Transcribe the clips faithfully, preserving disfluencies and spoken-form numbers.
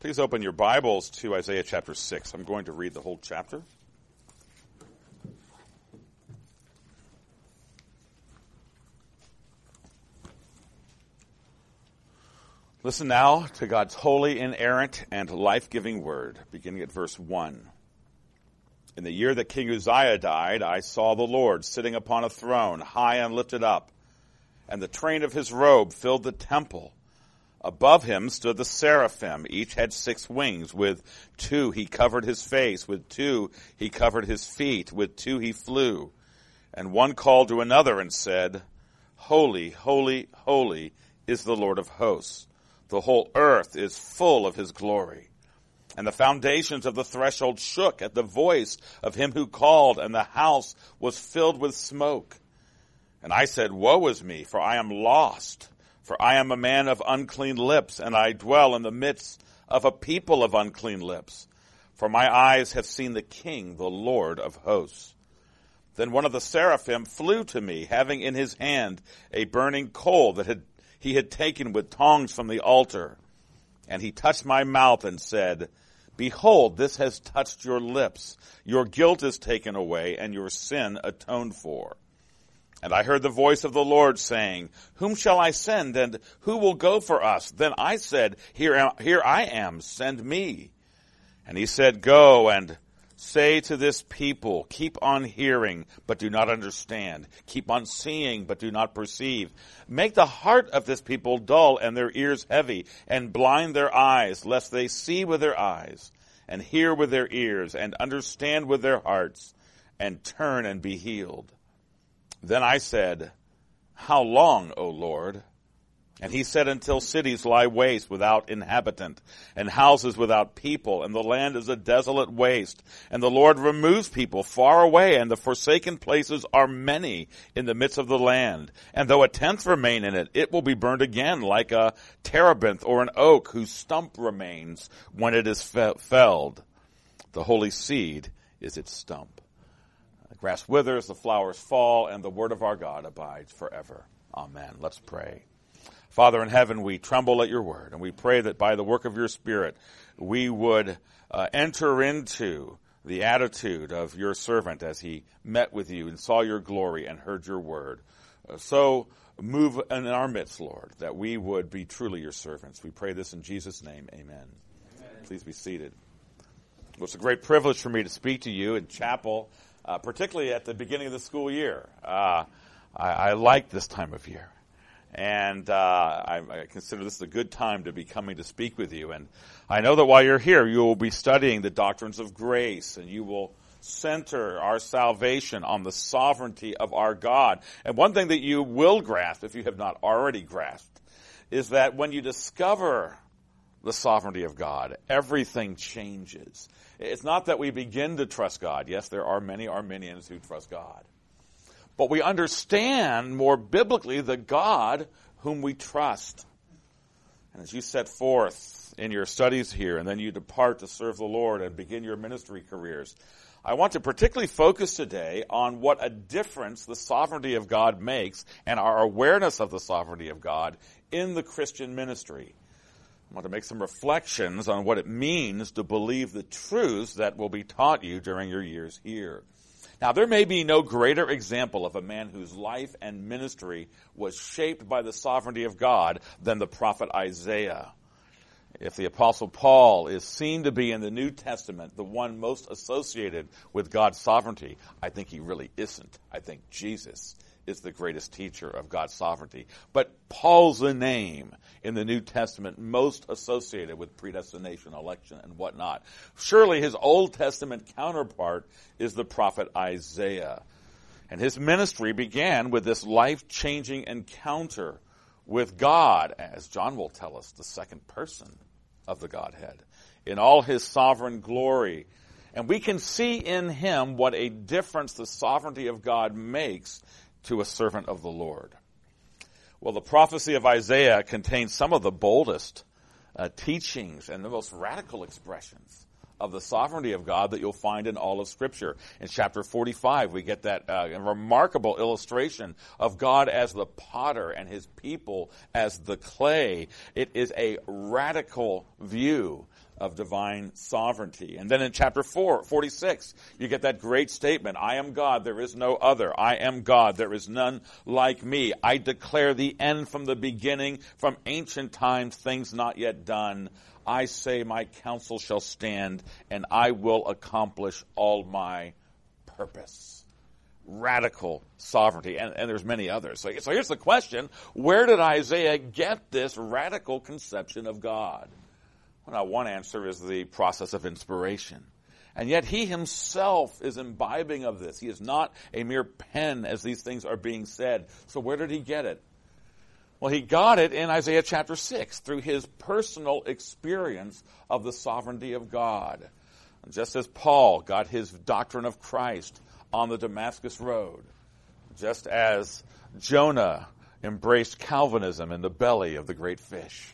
Please open your Bibles to Isaiah chapter six. I'm going to read the whole chapter. Listen now to God's holy, inerrant, and life-giving word, beginning at verse one. In the year that King Uzziah died, I saw the Lord sitting upon a throne, high and lifted up, and the train of his robe filled the temple. Above him stood the seraphim. Each had six wings. With two he covered his face. With two he covered his feet. With two he flew. And one called to another and said, Holy, holy, holy is the Lord of hosts. The whole earth is full of his glory. And the foundations of the threshold shook at the voice of him who called, and the house was filled with smoke. And I said, Woe is me, for I am lost. For I am a man of unclean lips, and I dwell in the midst of a people of unclean lips. For my eyes have seen the King, the Lord of hosts. Then one of the seraphim flew to me, having in his hand a burning coal that had, he had taken with tongs from the altar. And he touched my mouth and said, Behold, this has touched your lips. Your guilt is taken away, and your sin atoned for. And I heard the voice of the Lord saying, Whom shall I send, and who will go for us? Then I said, Here am, here I am, send me. And he said, Go and say to this people, Keep on hearing, but do not understand. Keep on seeing, but do not perceive. Make the heart of this people dull and their ears heavy, and blind their eyes, lest they see with their eyes, and hear with their ears, and understand with their hearts, and turn and be healed. Then I said, How long, O Lord? And he said, Until cities lie waste without inhabitant, and houses without people, and the land is a desolate waste. And the Lord removes people far away, and the forsaken places are many in the midst of the land. And though a tenth remain in it, it will be burned again, like a terebinth or an oak whose stump remains when it is fe- felled. The holy seed is its stump. The grass withers, the flowers fall, and the word of our God abides forever. Amen. Let's pray. Father in heaven, we tremble at your word, and we pray that by the work of your Spirit, we would uh, enter into the attitude of your servant as he met with you and saw your glory and heard your word. Uh, so move in our midst, Lord, that we would be truly your servants. We pray this in Jesus' name. Amen. Amen. Please be seated. Well, it's a great privilege for me to speak to you in chapel, uh, particularly at the beginning of the school year. Uh, I, I like this time of year. And uh, I, I consider this a good time to be coming to speak with you. And I know that while you're here, you will be studying the doctrines of grace, and you will center our salvation on the sovereignty of our God. And one thing that you will grasp, if you have not already grasped, is that when you discover the sovereignty of God, everything changes. It's not that we begin to trust God. Yes, there are many Arminians who trust God. But we understand more biblically the God whom we trust. And as you set forth in your studies here, and then you depart to serve the Lord and begin your ministry careers, I want to particularly focus today on what a difference the sovereignty of God makes and our awareness of the sovereignty of God in the Christian ministry. I want to make some reflections on what it means to believe the truths that will be taught you during your years here. Now, there may be no greater example of a man whose life and ministry was shaped by the sovereignty of God than the prophet Isaiah. If the Apostle Paul is seen to be in the New Testament the one most associated with God's sovereignty, I think he really isn't. I think Jesus is the greatest teacher of God's sovereignty. But Paul's the name in the New Testament most associated with predestination, election, and whatnot. Surely his Old Testament counterpart is the prophet Isaiah. And his ministry began with this life-changing encounter with God, as John will tell us, the second person of the Godhead, in all his sovereign glory. And we can see in him what a difference the sovereignty of God makes to a servant of the Lord. Well, the prophecy of Isaiah contains some of the boldest uh, teachings and the most radical expressions of the sovereignty of God that you'll find in all of Scripture. In chapter forty-five, we get that uh, remarkable illustration of God as the potter and his people as the clay. It is a radical view of divine sovereignty. And then in chapter four, forty-six, you get that great statement, I am God, there is no other. I am God, there is none like me. I declare the end from the beginning, from ancient times, things not yet done. I say my counsel shall stand, and I will accomplish all my purpose. Radical sovereignty, and, and there's many others. So, so here's the question, where did Isaiah get this radical conception of God? Well, now, one answer is the process of inspiration. And yet he himself is imbibing of this. He is not a mere pen as these things are being said. So where did he get it? Well, he got it in Isaiah chapter six through his personal experience of the sovereignty of God. Just as Paul got his doctrine of Christ on the Damascus Road, just as Jonah embraced Calvinism in the belly of the great fish.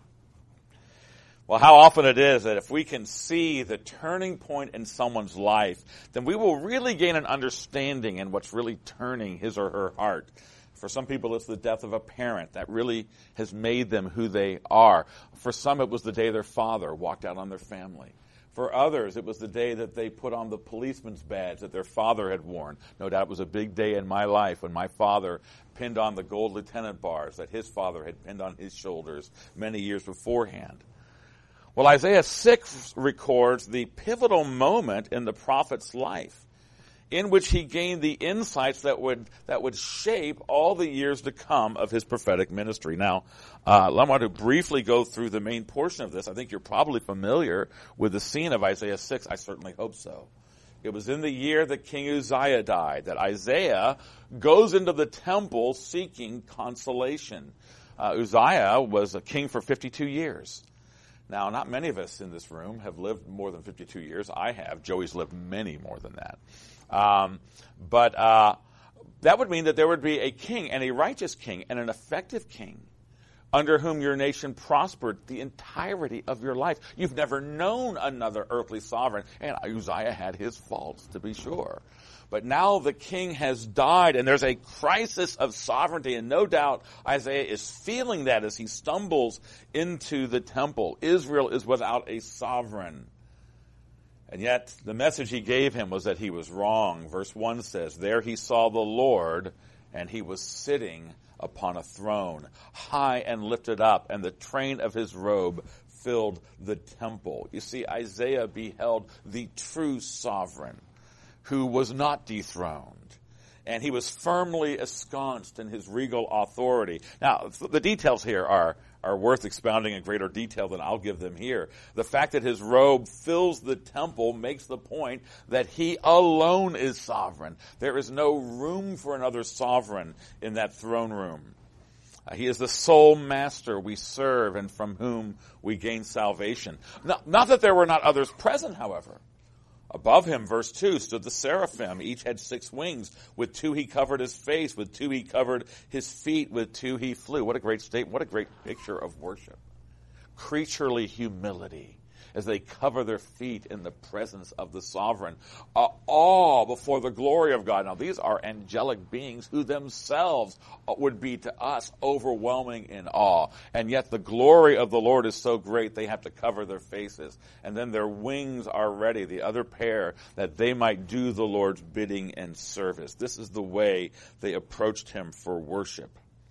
Well, how often it is that if we can see the turning point in someone's life, then we will really gain an understanding in what's really turning his or her heart. For some people, it's the death of a parent that really has made them who they are. For some, it was the day their father walked out on their family. For others, it was the day that they put on the policeman's badge that their father had worn. No doubt it was a big day in my life when my father pinned on the gold lieutenant bars that his father had pinned on his shoulders many years beforehand. Well, Isaiah six records the pivotal moment in the prophet's life in which he gained the insights that would that would shape all the years to come of his prophetic ministry. Now, uh, I want to briefly go through the main portion of this. I think you're probably familiar with the scene of Isaiah six. I certainly hope so. It was in the year that King Uzziah died that Isaiah goes into the temple seeking consolation. Uh, Uzziah was a king for fifty-two years. Now, not many of us in this room have lived more than fifty-two years. I have. Joey's lived many more than that. Um, but uh, that would mean that there would be a king, and a righteous king, and an effective king, under whom your nation prospered the entirety of your life. You've never known another earthly sovereign, and Uzziah had his faults, to be sure. But now the king has died, and there's a crisis of sovereignty, and no doubt Isaiah is feeling that as he stumbles into the temple. Israel is without a sovereign. And yet the message he gave him was that he was wrong. Verse one says, there he saw the Lord, and he was sitting upon a throne, high and lifted up, and the train of his robe filled the temple. You see, Isaiah beheld the true sovereign, who was not dethroned, and he was firmly ensconced in his regal authority. Now, the details here are, are worth expounding in greater detail than I'll give them here. The fact that his robe fills the temple makes the point that he alone is sovereign. There is no room for another sovereign in that throne room. Uh, he is the sole master we serve and from whom we gain salvation. Not, not that there were not others present, however. Above him, verse two, stood the seraphim. Each had six wings. With two he covered his face. With two he covered his feet. With two he flew. What a great statement. What a great picture of worship. Creaturely humility as they cover their feet in the presence of the sovereign. Uh, awe before the glory of God. Now, these are angelic beings who themselves would be to us overwhelming in awe. And yet the glory of the Lord is so great they have to cover their faces. And then their wings are ready, the other pair, that they might do the Lord's bidding and service. This is the way they approached him for worship.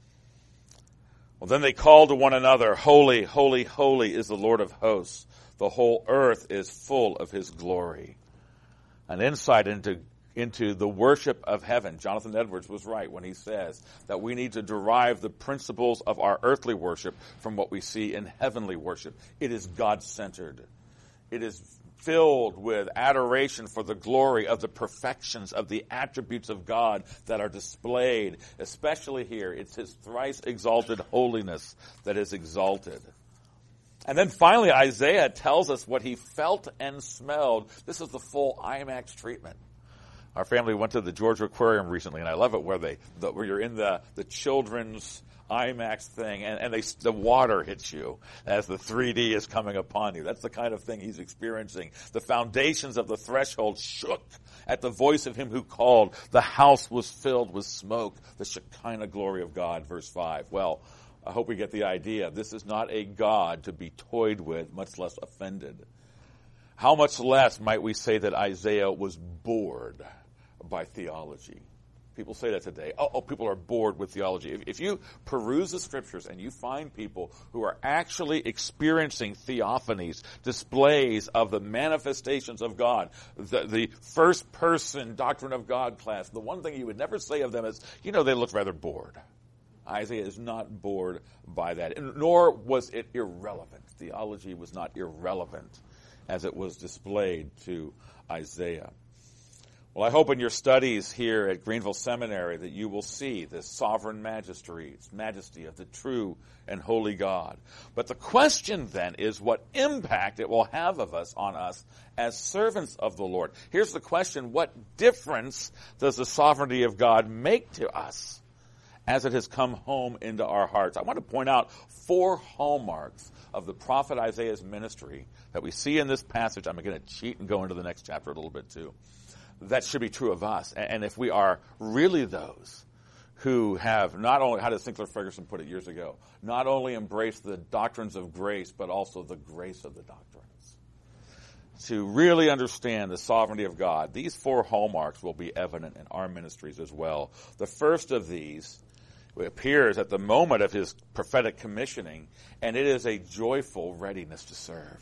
Well, then they called to one another, holy, holy, holy is the Lord of hosts. The whole earth is full of his glory. An insight into, into the worship of heaven. Jonathan Edwards was right when he says that we need to derive the principles of our earthly worship from what we see in heavenly worship. It is God-centered. It is filled with adoration for the glory of the perfections of the attributes of God that are displayed. Especially here, it's his thrice exalted holiness that is exalted. And then finally, Isaiah tells us what he felt and smelled. This is the full IMAX treatment. Our family went to the Georgia Aquarium recently, and I love it where they the, where you're in the, the children's IMAX thing, and, and they, the water hits you as the three D is coming upon you. That's the kind of thing he's experiencing. The foundations of the threshold shook at the voice of him who called. The house was filled with smoke, the Shekinah glory of God, verse five. Well, I hope we get the idea. This is not a God to be toyed with, much less offended. How much less might we say that Isaiah was bored by theology? People say that today. Oh, oh people are bored with theology. If, if you peruse the scriptures and you find people who are actually experiencing theophanies, displays of the manifestations of God, the, the first person doctrine of God class, the one thing you would never say of them is, you know, they look rather bored. Isaiah is not bored by that, and nor was it irrelevant. Theology was not irrelevant as it was displayed to Isaiah. Well, I hope in your studies here at Greenville Seminary that you will see the sovereign majesty, majesty of the true and holy God. But the question then is what impact it will have of us on us as servants of the Lord. Here's the question: what difference does the sovereignty of God make to us as it has come home into our hearts? I want to point out four hallmarks of the prophet Isaiah's ministry that we see in this passage. I'm going to cheat and go into the next chapter a little bit too. That should be true of us. And if we are really those who have not only, how did Sinclair Ferguson put it years ago, not only embraced the doctrines of grace, but also the grace of the doctrines. To really understand the sovereignty of God, these four hallmarks will be evident in our ministries as well. The first of these appears at the moment of his prophetic commissioning, and it is a joyful readiness to serve.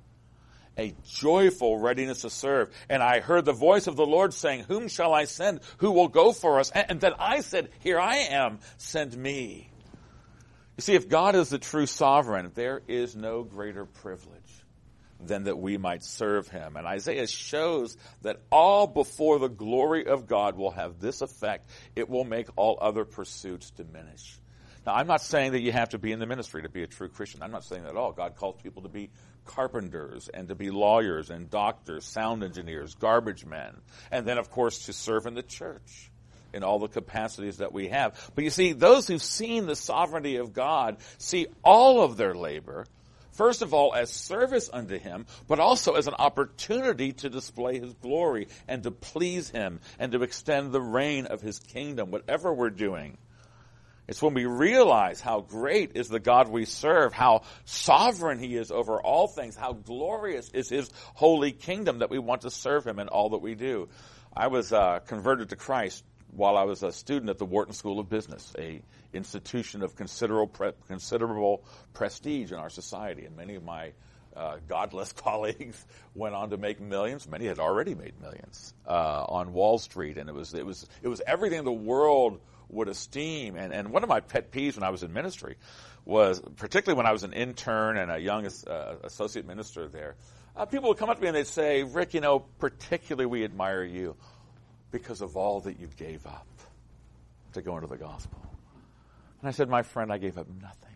A joyful readiness to serve. And I heard the voice of the Lord saying, whom shall I send? Who will go for us? And then I said, here I am, send me. You see, if God is the true sovereign, there is no greater privilege than that we might serve him. And Isaiah shows that all before the glory of God will have this effect. It will make all other pursuits diminish. Now, I'm not saying that you have to be in the ministry to be a true Christian. I'm not saying that at all. God calls people to be carpenters and to be lawyers and doctors, sound engineers, garbage men, and then, of course, to serve in the church in all the capacities that we have. But you see, those who've seen the sovereignty of God see all of their labor, first of all, as service unto him, but also as an opportunity to display his glory and to please him and to extend the reign of his kingdom, whatever we're doing. It's when we realize how great is the God we serve, how sovereign he is over all things, how glorious is his holy kingdom, that we want to serve him in all that we do. I was uh, converted to Christ while I was a student at the Wharton School of Business, a institution of considerable pre- considerable prestige in our society. And many of my uh, godless colleagues went on to make millions. Many had already made millions uh, on Wall Street, and it was it was it was everything the world would esteem. And, and one of my pet peeves when I was in ministry was, particularly when I was an intern and a young uh, associate minister there, uh, people would come up to me and they'd say, Rick, you know, particularly we admire you because of all that you gave up to go into the gospel. And I said, my friend, I gave up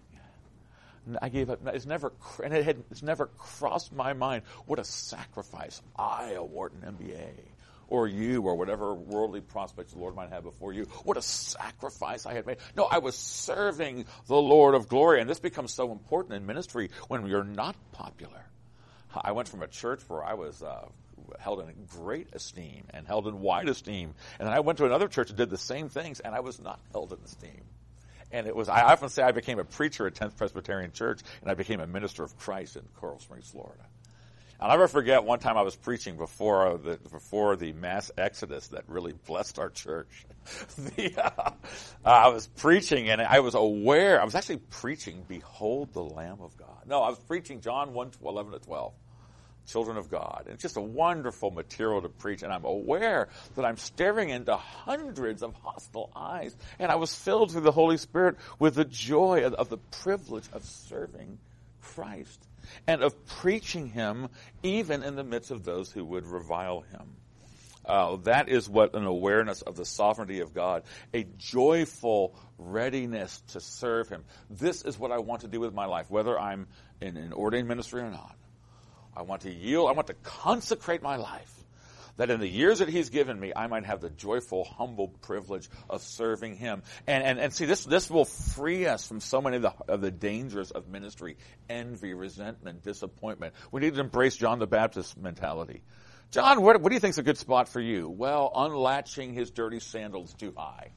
nothing. I gave up, it's never, and it had, it's never crossed my mind what a sacrifice I, a Wharton M B A, or you, or whatever worldly prospects the Lord might have before you. What a sacrifice I had made. No, I was serving the Lord of glory. And this becomes so important in ministry when you're not popular. I went from a church where I was uh, held in great esteem and held in wide esteem. And then I went to another church that did the same things, and I was not held in esteem. And it was, I often say I became a preacher at tenth Presbyterian Church, and I became a minister of Christ in Coral Springs, Florida. I'll never forget one time I was preaching before the before the mass exodus that really blessed our church. the, uh, I was preaching, and I was aware, I was actually preaching, Behold the Lamb of God. No, I was preaching John one, eleven to twelve, children of God. And it's just a wonderful material to preach, and I'm aware that I'm staring into hundreds of hostile eyes, and I was filled through the Holy Spirit with the joy of, of the privilege of serving Christ and of preaching him even in the midst of those who would revile him. Uh, that is what an awareness of the sovereignty of God, a joyful readiness to serve him. This is what I want to do with my life, whether I'm in an ordained ministry or not. I want to yield, I want to consecrate my life, that in the years that he's given me, I might have the joyful, humble privilege of serving him. And and, and see, this this will free us from so many of the, of the dangers of ministry, envy, resentment, disappointment. We need to embrace John the Baptist mentality. John, what, what do you think is a good spot for you? Well, unlatching his dirty sandals too high.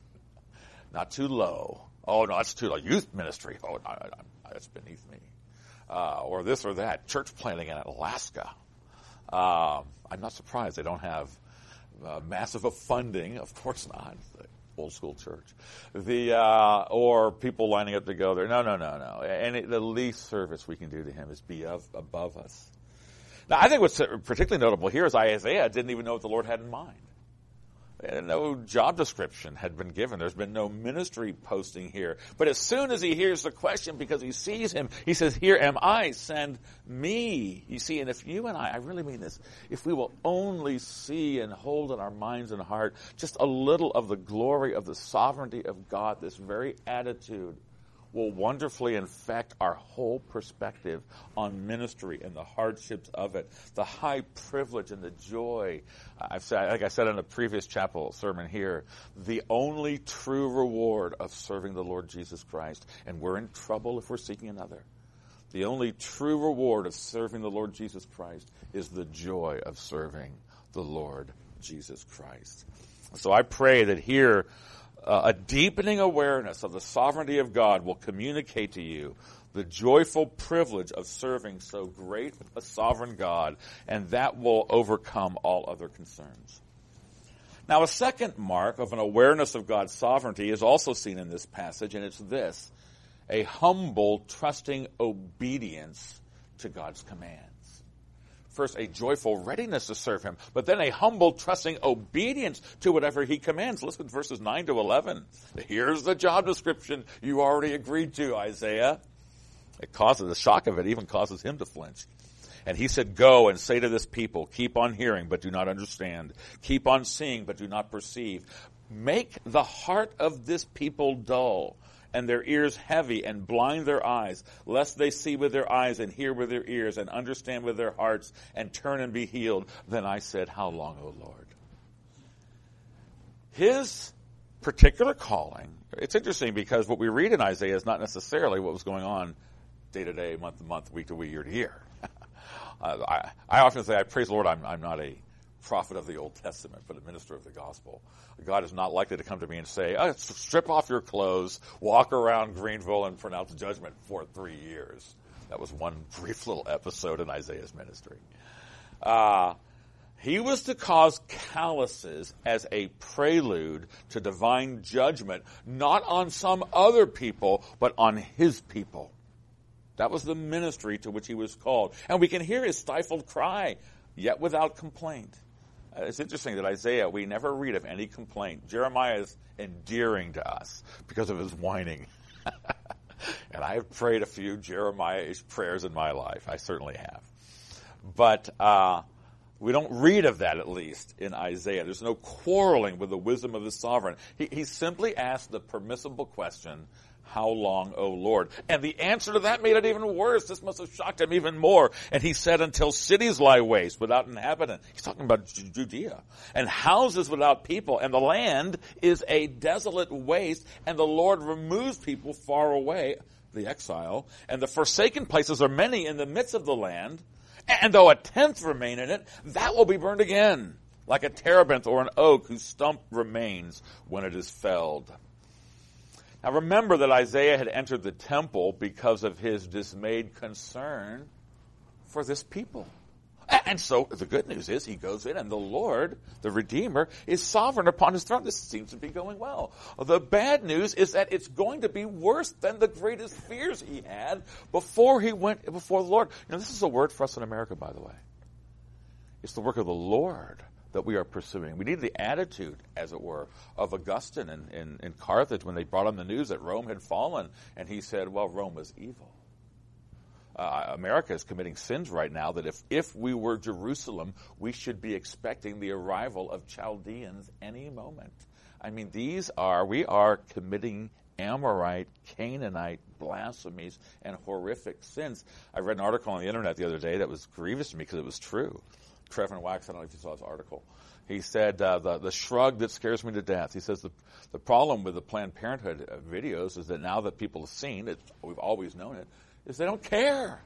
Not too low. Oh, no, that's too low. Youth ministry. Oh, no, no, no, that's beneath me. Uh, or this or that. Church planting in Alaska. Uh, I'm not surprised they don't have uh, massive of funding. Of course not. Old school church. The uh, or people lining up to go there. No, no, no, no. And it, the least service we can do to him is be of, above us. Now, I think what's particularly notable here is Isaiah didn't even know what the Lord had in mind. No job description had been given. There's been no ministry posting here. But as soon as he hears the question, because he sees him, he says, here am I, send me. You see, and if you and I, I really mean this, if we will only see and hold in our minds and heart just a little of the glory of the sovereignty of God, this very attitude will wonderfully infect our whole perspective on ministry and the hardships of it, the high privilege and the joy. I've said, like I said in a previous chapel sermon here, the only true reward of serving the Lord Jesus Christ, and we're in trouble if we're seeking another. The only true reward of serving the Lord Jesus Christ is the joy of serving the Lord Jesus Christ. So I pray that here, Uh, a deepening awareness of the sovereignty of God will communicate to you the joyful privilege of serving so great a sovereign God, and that will overcome all other concerns. Now, a second mark of an awareness of God's sovereignty is also seen in this passage, and it's this: a humble, trusting obedience to God's commands. First, a joyful readiness to serve him, but then a humble, trusting obedience to whatever he commands. Listen to verses nine to eleven. Here's the job description you already agreed to, Isaiah. It causes, the shock of it even causes him to flinch. And he said, go and say to this people, keep on hearing, but do not understand. Keep on seeing, but do not perceive. Make the heart of this people dull, and their ears heavy, and blind their eyes, lest they see with their eyes and hear with their ears and understand with their hearts and turn and be healed. Then I said, how long, O Lord? His particular calling, it's interesting because what we read in Isaiah is not necessarily what was going on day to day, month to month, week to week, year to year. I, I often say, I praise the Lord, I'm, I'm not a prophet of the Old Testament, but a minister of the gospel. God is not likely to come to me and say, oh, strip off your clothes, walk around Greenville and pronounce judgment for three years. That was one brief little episode in Isaiah's ministry. Uh, he was to cause calluses as a prelude to divine judgment, not on some other people, but on his people. That was the ministry to which he was called. And we can hear his stifled cry, yet without complaint. It's interesting that Isaiah, we never read of any complaint. Jeremiah is endearing to us because of his whining. And I have prayed a few Jeremiah-ish prayers in my life. I certainly have. But uh, we don't read of that, at least, in Isaiah. There's no quarreling with the wisdom of the sovereign. He, he simply asked the permissible question, how long, O Lord? And the answer to that made it even worse. This must have shocked him even more. And he said, until cities lie waste without inhabitant. He's talking about Judea. And houses without people. And the land is a desolate waste. And the Lord removes people far away, the exile. And the forsaken places are many in the midst of the land. And though a tenth remain in it, that will be burned again, like a terebinth or an oak whose stump remains when it is felled. Now remember that Isaiah had entered the temple because of his dismayed concern for this people. And so the good news is he goes in and the Lord, the Redeemer, is sovereign upon his throne. This seems to be going well. The bad news is that it's going to be worse than the greatest fears he had before he went before the Lord. You know, this is a word for us in America, by the way. It's the work of the Lord that we are pursuing. We need the attitude, as it were, of Augustine in, in, in Carthage when they brought him the news that Rome had fallen, and he said, well, Rome was evil. Uh, America is committing sins right now that if, if we were Jerusalem, we should be expecting the arrival of Chaldeans any moment. I mean, these are, we are committing Amorite, Canaanite blasphemies and horrific sins. I read an article on the internet the other day that was grievous to me because it was true. Trevin Wax, I don't know if you saw his article. He said, uh, the, the shrug that scares me to death. He says the, the problem with the Planned Parenthood uh, videos is that now that people have seen it, we've always known it, is they don't care.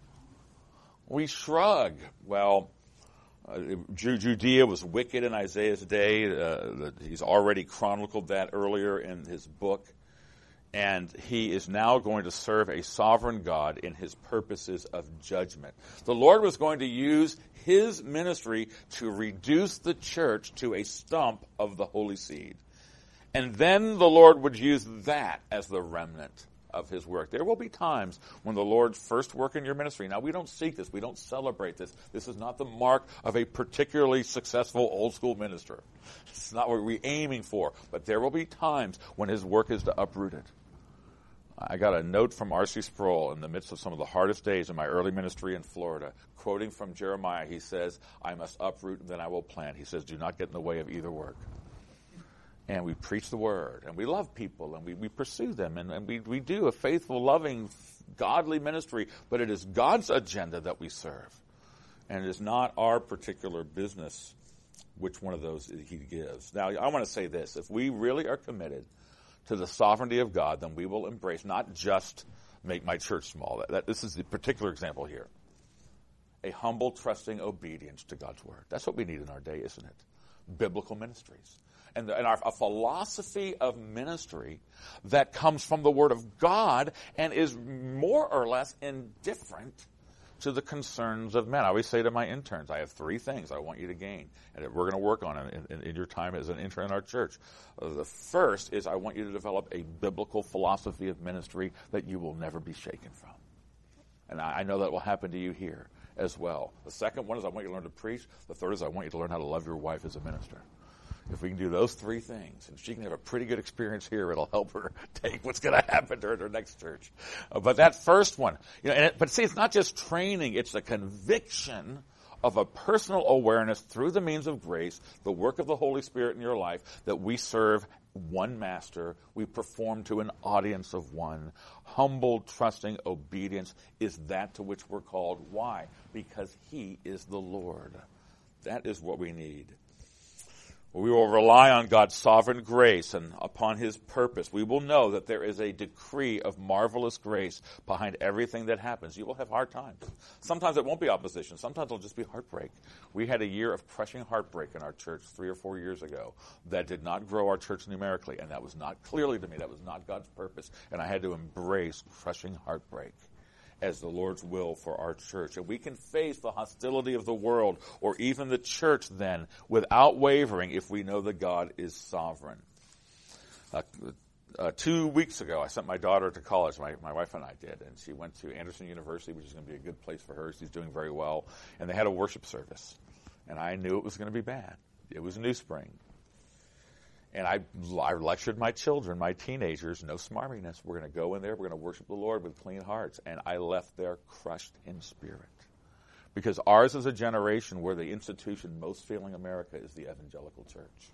We shrug. Well, uh, Judea was wicked in Isaiah's day. Uh, he's already chronicled that earlier in his book. And he is now going to serve a sovereign God in his purposes of judgment. The Lord was going to use his ministry to reduce the church to a stump of the holy seed. And then the Lord would use that as the remnant of his work. There will be times when the Lord's first work in your ministry, now we don't seek this, we don't celebrate this. This is not the mark of a particularly successful old school minister. It's not what we're aiming for. But there will be times when his work is to uproot it. I got a note from R C Sproul in the midst of some of the hardest days in my early ministry in Florida, quoting from Jeremiah. He says, I must uproot and then I will plant. He says, do not get in the way of either work. And we preach the word, and we love people, and we, we pursue them, and, and we, we do a faithful, loving, godly ministry, but it is God's agenda that we serve. And it is not our particular business which one of those he gives. Now, I want to say this. If we really are committed to the sovereignty of God, then we will embrace not just make my church small. That, that, this is the particular example here. A humble, trusting obedience to God's word. That's what we need in our day, isn't it? Biblical ministries. And, and our, a philosophy of ministry that comes from the Word of God and is more or less indifferent to the concerns of men. I always say to my interns, I have three things I want you to gain, and we're going to work on it in, in, in your time as an intern in our church. Uh, the first is I want you to develop a biblical philosophy of ministry that you will never be shaken from. And I, I know that will happen to you here as well. The second one is I want you to learn to preach. The third is I want you to learn how to love your wife as a minister. If we can do those three things, and she can have a pretty good experience here, it'll help her take what's going to happen to her at her next church. Uh, but that first one, you know, and it, but see, it's not just training; it's the conviction of a personal awareness through the means of grace, the work of the Holy Spirit in your life, that we serve one master, we perform to an audience of one. Humble, trusting obedience is that to which we're called. Why? Because He is the Lord. That is what we need. We will rely on God's sovereign grace and upon His purpose. We will know that there is a decree of marvelous grace behind everything that happens. You will have hard times. Sometimes it won't be opposition. Sometimes it'll just be heartbreak. We had a year of crushing heartbreak in our church three or four years ago that did not grow our church numerically, and that was not clearly to me. That was not God's purpose, and I had to embrace crushing heartbreak as the Lord's will for our church. And we can face the hostility of the world or even the church then without wavering if we know that God is sovereign. Uh, uh, two weeks ago, I sent my daughter to college. My, my wife and I did. And she went to Anderson University, which is going to be a good place for her. She's doing very well. And they had a worship service. And I knew it was going to be bad. It was New Spring. And I, I lectured my children, my teenagers, no smarminess. We're going to go in there. We're going to worship the Lord with clean hearts. And I left there crushed in spirit. Because ours is a generation where the institution most failing America is the evangelical church.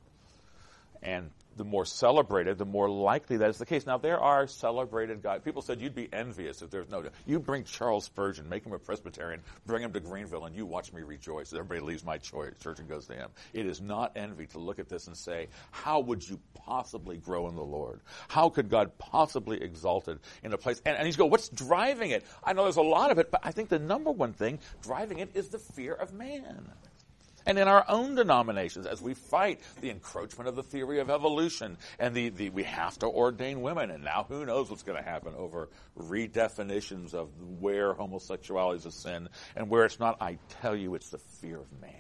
And the more celebrated, the more likely that is the case. Now, there are celebrated guys. People said you'd be envious if there's no... You bring Charles Spurgeon, make him a Presbyterian, bring him to Greenville, and you watch me rejoice. Everybody leaves my church and goes to him. It is not envy to look at this and say, how would you possibly grow in the Lord? How could God possibly exalt it in a place? And, and he's going, what's driving it? I know there's a lot of it, but I think the number one thing driving it is the fear of man. And in our own denominations, as we fight the encroachment of the theory of evolution, and the, the we have to ordain women, and now who knows what's going to happen over redefinitions of where homosexuality is a sin and where it's not. I tell you, it's the fear of man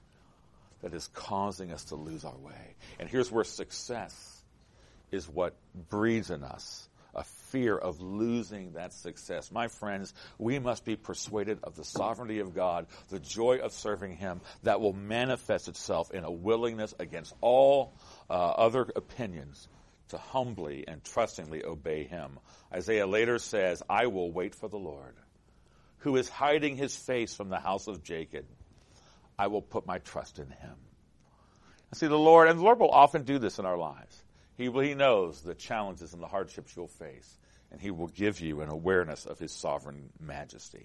that is causing us to lose our way. And here's where success is what breeds in us a fear of losing that success. My friends, we must be persuaded of the sovereignty of God, the joy of serving Him that will manifest itself in a willingness against all uh, other opinions to humbly and trustingly obey Him. Isaiah later says, I will wait for the Lord, who is hiding His face from the house of Jacob. I will put my trust in Him. And see, the Lord, and the Lord will often do this in our lives. He, he knows the challenges and the hardships you'll face, and He will give you an awareness of His sovereign majesty.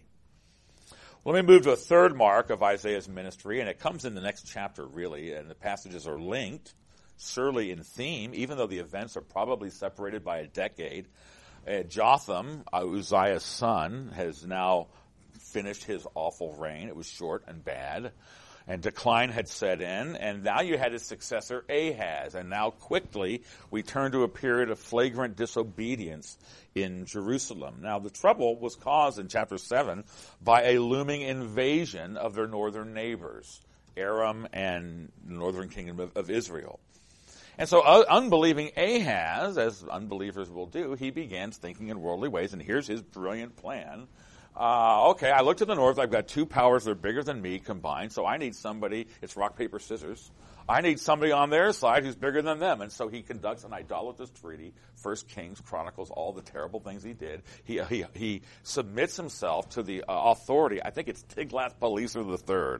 Let me move to a third mark of Isaiah's ministry, and it comes in the next chapter, really, and the passages are linked, surely in theme, even though the events are probably separated by a decade. Uh, Jotham, uh, Uzziah's son, has now finished his awful reign. It was short and bad. And decline had set in, and now you had his successor Ahaz. And now quickly we turn to a period of flagrant disobedience in Jerusalem. Now the trouble was caused in chapter seven by a looming invasion of their northern neighbors, Aram and the northern kingdom of, of Israel. And so uh, unbelieving Ahaz, as unbelievers will do, he begins thinking in worldly ways, and here's his brilliant plan. Uh, okay, I look to the north. I've got two powers that are bigger than me combined, so I need somebody. It's rock, paper, scissors. I need somebody on their side who's bigger than them. And so he conducts an idolatrous treaty. First Kings chronicles all the terrible things he did. He he, he submits himself to the uh, authority. I think it's Tiglath-Pileser the third.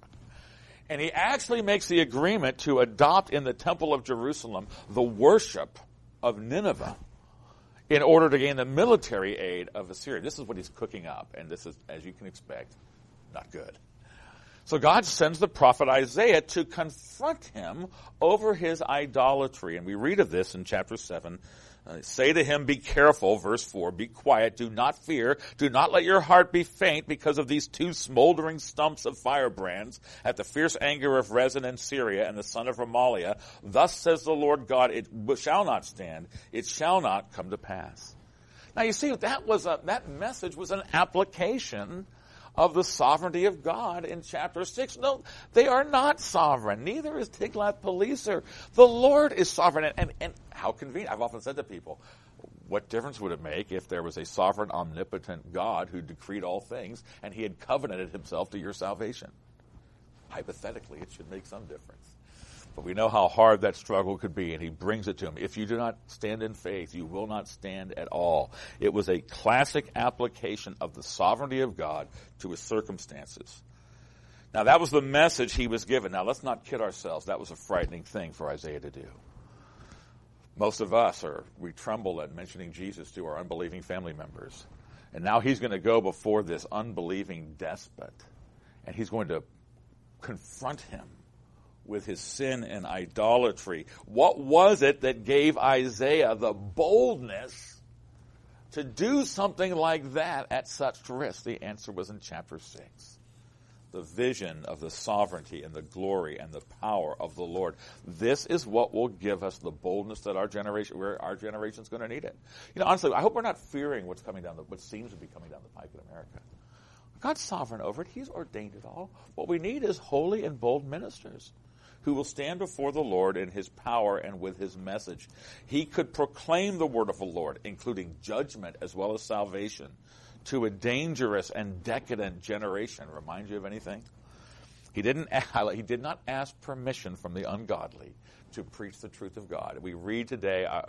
And he actually makes the agreement to adopt in the Temple of Jerusalem the worship of Nineveh, in order to gain the military aid of Assyria. This is what he's cooking up, and this is, as you can expect, not good. So God sends the prophet Isaiah to confront him over his idolatry. And we read of this in chapter seven. Uh, say to him, be careful, verse four, be quiet, do not fear, do not let your heart be faint because of these two smoldering stumps of firebrands at the fierce anger of Rezin and Syria and the son of Remaliah. Thus says the Lord God, it shall not stand, it shall not come to pass. Now you see, that was a, that message was an application of the sovereignty of God in chapter six. No, they are not sovereign. Neither is Tiglath-Pileser. The Lord is sovereign. And, and, and how convenient. I've often said to people, what difference would it make if there was a sovereign, omnipotent God who decreed all things and he had covenanted himself to your salvation? Hypothetically, it should make some difference. But we know how hard that struggle could be, and he brings it to him. If you do not stand in faith, you will not stand at all. It was a classic application of the sovereignty of God to his circumstances. Now, that was the message he was given. Now, let's not kid ourselves. That was a frightening thing for Isaiah to do. Most of us are, we tremble at mentioning Jesus to our unbelieving family members. And now he's going to go before this unbelieving despot, and he's going to confront him with his sin and idolatry. What was it that gave Isaiah the boldness to do something like that at such risk? The answer was in chapter six. The vision of the sovereignty and the glory and the power of the Lord. This is what will give us the boldness that our generation, where our generation is going to need it. You know, honestly, I hope we're not fearing what's coming down the, what seems to be coming down the pike in America. God's sovereign over it. He's ordained it all. What we need is holy and bold ministers who will stand before the Lord in his power and with his message. He could proclaim the word of the Lord, including judgment as well as salvation, to a dangerous and decadent generation. Remind you of anything? He didn't. He did not ask permission from the ungodly to preach the truth of God. We read today, uh,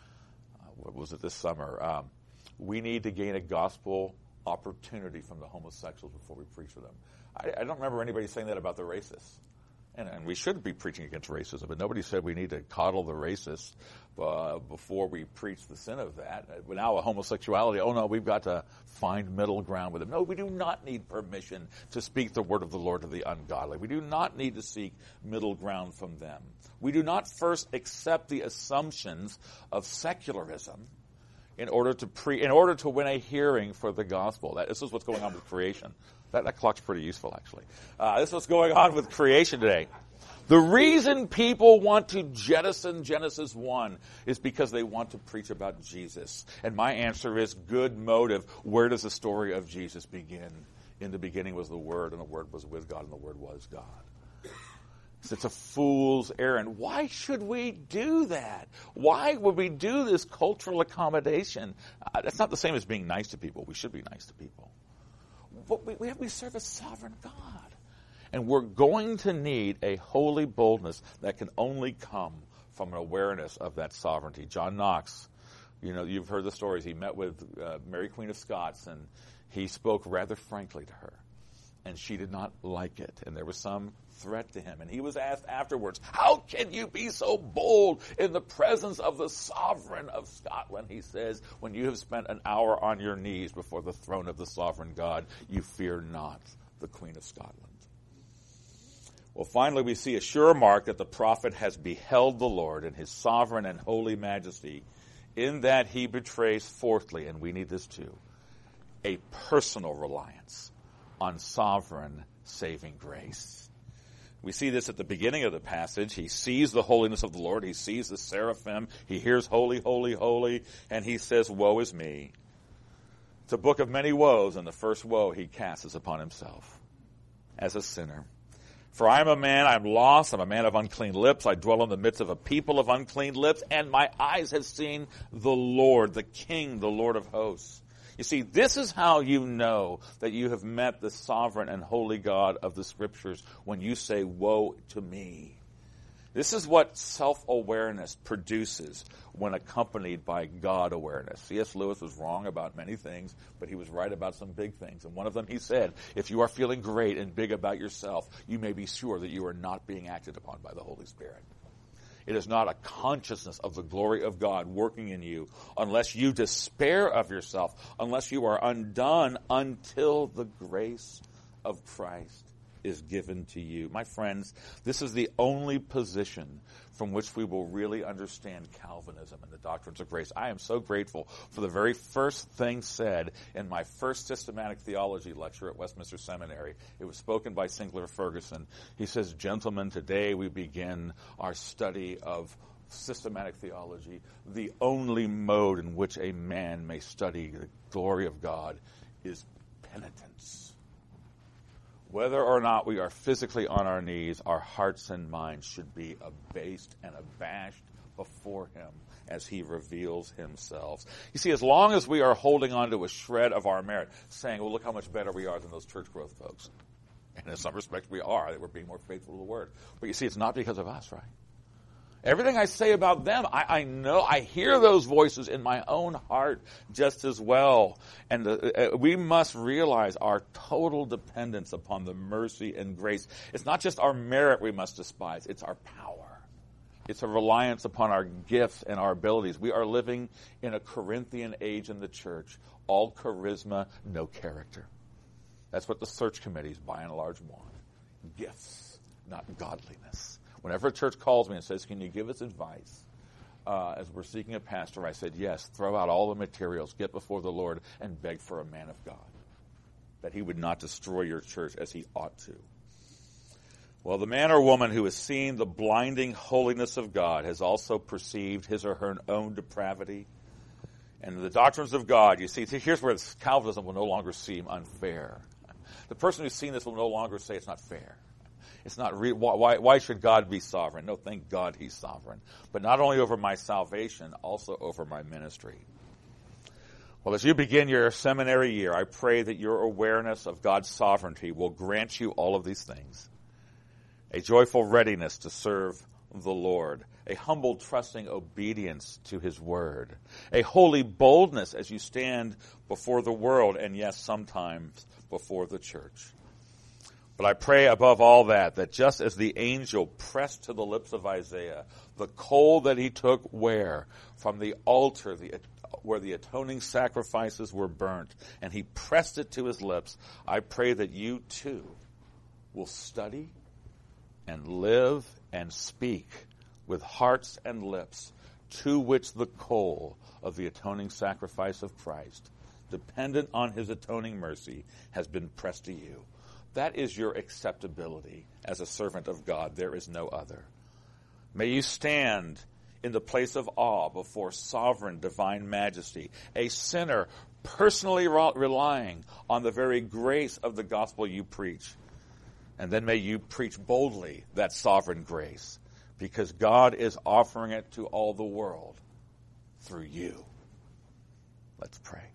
what was it this summer? Um, we need to gain a gospel opportunity from the homosexuals before we preach for them. I, I don't remember anybody saying that about the racists. And, and we should be preaching against racism, but nobody said we need to coddle the racists uh, before we preach the sin of that. But now a homosexuality, oh no, we've got to find middle ground with them. No, we do not need permission to speak the word of the Lord to the ungodly. We do not need to seek middle ground from them. We do not first accept the assumptions of secularism in order to pre, in order to win a hearing for the gospel. That, this is what's going on with creation. That, that clock's pretty useful, actually. Uh, this is what's going on with creation today. The reason people want to jettison Genesis one is because they want to preach about Jesus. And my answer is good motive. Where does the story of Jesus begin? In the beginning was the Word, and the Word was with God, and the Word was God. It's a fool's errand. Why should we do that? Why would we do this cultural accommodation? Uh, that's not the same as being nice to people. We should be nice to people. But we, we, have, we serve a sovereign God. And we're going to need a holy boldness that can only come from an awareness of that sovereignty. John Knox, you know, you've heard the stories. He met with uh, Mary Queen of Scots, and he spoke rather frankly to her. And she did not like it. And there was some threat to him. And he was asked afterwards, how can you be so bold in the presence of the sovereign of Scotland? He says, when you have spent an hour on your knees before the throne of the sovereign God, you fear not the Queen of Scotland. Well, finally, we see a sure mark that the prophet has beheld the Lord in his sovereign and holy majesty, in that he betrays, fourthly, and we need this too, a personal reliance on sovereign saving grace. We see this at the beginning of the passage. He sees the holiness of the Lord. He sees the seraphim. He hears holy, holy, holy, and he says, woe is me. It's a book of many woes, and the first woe he casts is upon himself as a sinner. For I am a man, I am lost, I'm a man of unclean lips, I dwell in the midst of a people of unclean lips, and my eyes have seen the Lord, the King, the Lord of hosts. You see, this is how you know that you have met the sovereign and holy God of the Scriptures, when you say, woe to me. This is what self-awareness produces when accompanied by God-awareness. C S Lewis was wrong about many things, but he was right about some big things. And one of them he said, if you are feeling great and big about yourself, you may be sure that you are not being acted upon by the Holy Spirit. It is not a consciousness of the glory of God working in you unless you despair of yourself, unless you are undone until the grace of Christ is given to you. My friends, this is the only position from which we will really understand Calvinism and the doctrines of grace. I am so grateful for the very first thing said in my first systematic theology lecture at Westminster Seminary. It was spoken by Sinclair Ferguson. He says, gentlemen, today we begin our study of systematic theology. The only mode in which a man may study the glory of God is penitence. Whether or not we are physically on our knees, our hearts and minds should be abased and abashed before him as he reveals himself. You see, as long as we are holding on to a shred of our merit, saying, well, look how much better we are than those church growth folks. And in some respects we are, that we're being more faithful to the Word. But you see, it's not because of us, right? Everything I say about them, I, I know, I hear those voices in my own heart just as well. And the, uh, we must realize our total dependence upon the mercy and grace. It's not just our merit we must despise, it's our power. It's a reliance upon our gifts and our abilities. We are living in a Corinthian age in the church. All charisma, no character. That's what the search committees, by and large, want. Gifts, not godliness. Whenever a church calls me and says, can you give us advice? Uh, as we're seeking a pastor, I said, yes, throw out all the materials, get before the Lord, and beg for a man of God, that he would not destroy your church as he ought to. Well, the man or woman who has seen the blinding holiness of God has also perceived his or her own depravity. And the doctrines of God, you see, here's where Calvinism will no longer seem unfair. The person who's seen this will no longer say it's not fair. It's not re- why, why should God be sovereign? No, thank God he's sovereign. But not only over my salvation, also over my ministry. Well, as you begin your seminary year, I pray that your awareness of God's sovereignty will grant you all of these things. A joyful readiness to serve the Lord. A humble, trusting obedience to his word. A holy boldness as you stand before the world, and yes, sometimes before the church. But I pray above all that, that just as the angel pressed to the lips of Isaiah the coal that he took where? From the altar the, where the atoning sacrifices were burnt, and he pressed it to his lips, I pray that you too will study and live and speak with hearts and lips to which the coal of the atoning sacrifice of Christ, dependent on his atoning mercy, has been pressed to you. That is your acceptability as a servant of God. There is no other. May you stand in the place of awe before sovereign divine majesty, a sinner personally relying on the very grace of the gospel you preach. And then may you preach boldly that sovereign grace, because God is offering it to all the world through you. Let's pray.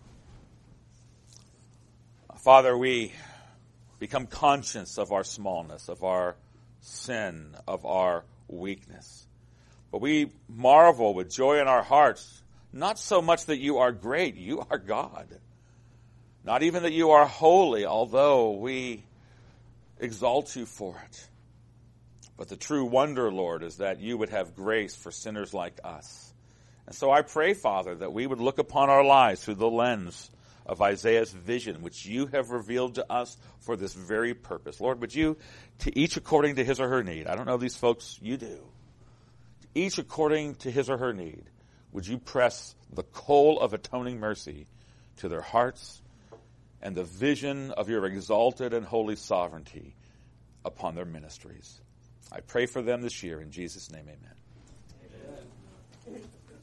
Father, we become conscious of our smallness, of our sin, of our weakness. But we marvel with joy in our hearts, not so much that you are great, you are God. Not even that you are holy, although we exalt you for it. But the true wonder, Lord, is that you would have grace for sinners like us. And so I pray, Father, that we would look upon our lives through the lens of Isaiah's vision, which you have revealed to us for this very purpose. Lord, would you, to each according to his or her need, I don't know these folks, you do, each according to his or her need, would you press the coal of atoning mercy to their hearts and the vision of your exalted and holy sovereignty upon their ministries. I pray for them this year. In Jesus' name, amen.